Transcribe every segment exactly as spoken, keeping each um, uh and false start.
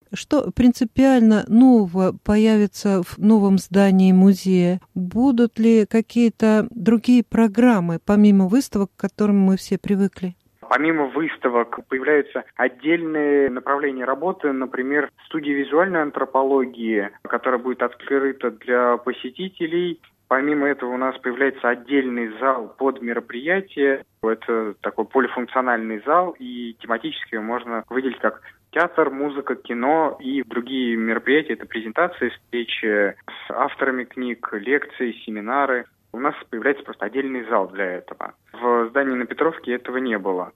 Что принципиально нового появится в новом здании музея? Будут ли какие-то другие программы, помимо выставок, к которым мы все привыкли? Помимо выставок появляются отдельные направления работы, например, студия визуальной антропологии, которая будет открыта для посетителей. Помимо этого у нас появляется отдельный зал под мероприятие. Это такой полифункциональный зал, и тематически его можно выделить как театр, музыка, кино и другие мероприятия. Это презентации, встречи с авторами книг, лекции, семинары. У нас появляется просто отдельный зал для этого. В здании на Петровке этого не было.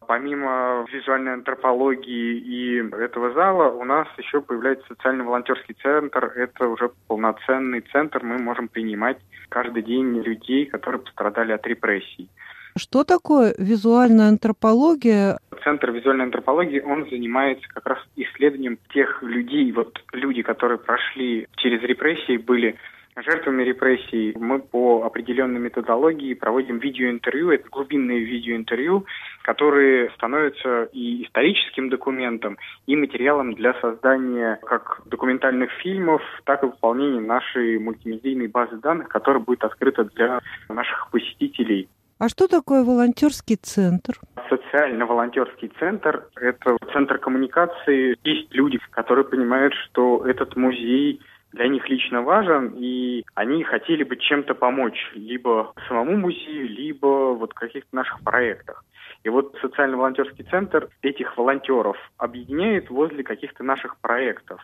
Помимо визуальной антропологии и этого зала, у нас еще появляется социально-волонтерский центр. Это уже полноценный центр. Мы можем принимать каждый день людей, которые пострадали от репрессий. Что такое визуальная антропология? Центр визуальной антропологии, он занимается как раз исследованием тех людей, вот люди, которые прошли через репрессии, были жертвами репрессий. Мы по определенной методологии проводим видеоинтервью, это глубинные видеоинтервью, которые становятся и историческим документом, и материалом для создания как документальных фильмов, так и выполнения нашей мультимедийной базы данных, которая будет открыта для наших посетителей. А что такое волонтерский центр? Социально-волонтерский центр – это центр коммуникации. Есть люди, которые понимают, что этот музей для них лично важен, и они хотели бы чем-то помочь, либо самому музею, либо вот в каких-то наших проектах. И вот социально-волонтерский центр этих волонтеров объединяет возле каких-то наших проектов.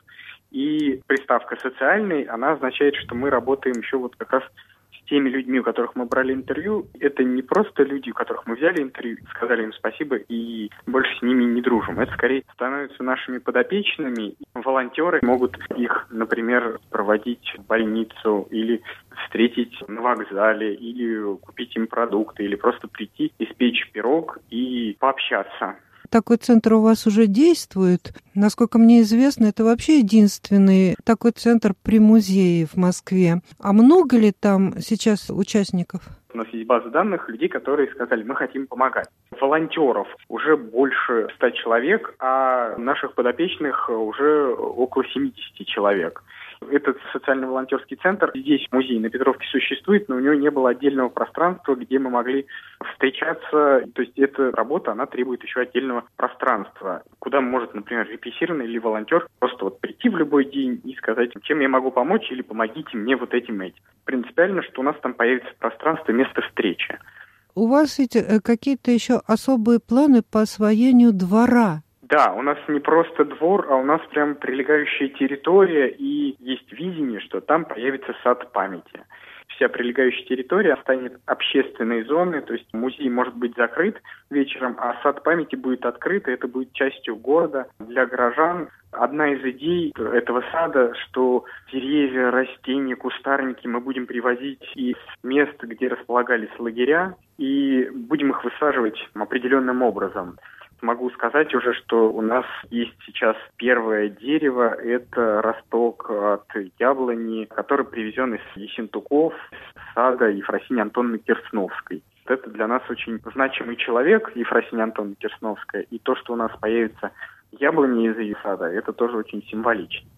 И приставка «социальный», она означает, что мы работаем еще вот как раз с теми людьми, у которых мы брали интервью. Это не просто люди, у которых мы взяли интервью, сказали им спасибо и больше с ними не дружим. Это скорее становятся нашими подопечными. Волонтеры могут их, например, проводить в больницу или встретить на вокзале, или купить им продукты, или просто прийти, испечь пирог и пообщаться. Такой центр у вас уже действует. Насколько мне известно, это вообще единственный такой центр при музее в Москве. А много ли там сейчас участников? У нас есть база данных людей, которые сказали, мы хотим помогать. Волонтеров уже больше ста человек, а наших подопечных уже около семидесяти человек. Этот социально-волонтерский центр здесь, музей на Петровке, существует, но у него не было отдельного пространства, где мы могли встречаться. То есть эта работа, она требует еще отдельного пространства, куда может, например, репрессированный или волонтер просто вот прийти в любой день и сказать, чем я могу помочь, или помогите мне вот этим этим. Принципиально, что у нас там появится пространство, место встречи. У вас ведь какие-то еще особые планы по освоению двора? Да, у нас не просто двор, а у нас прям прилегающая территория, и есть видение, что там появится сад памяти. Вся прилегающая территория станет общественной зоной, то есть музей может быть закрыт вечером, а сад памяти будет открыт, и это будет частью города для горожан. Одна из идей этого сада, что деревья, растения, кустарники мы будем привозить из мест, где располагались лагеря, и будем их высаживать определенным образом. Могу сказать уже, что у нас есть сейчас первое дерево, это росток от яблони, который привезен из Ессентуков, с сада Ефросиньи Антоновны Терсновской. Это для нас очень значимый человек, Ефросинья Антоновна Терсновская, и то, что у нас появится яблони из ее сада, это тоже очень символично.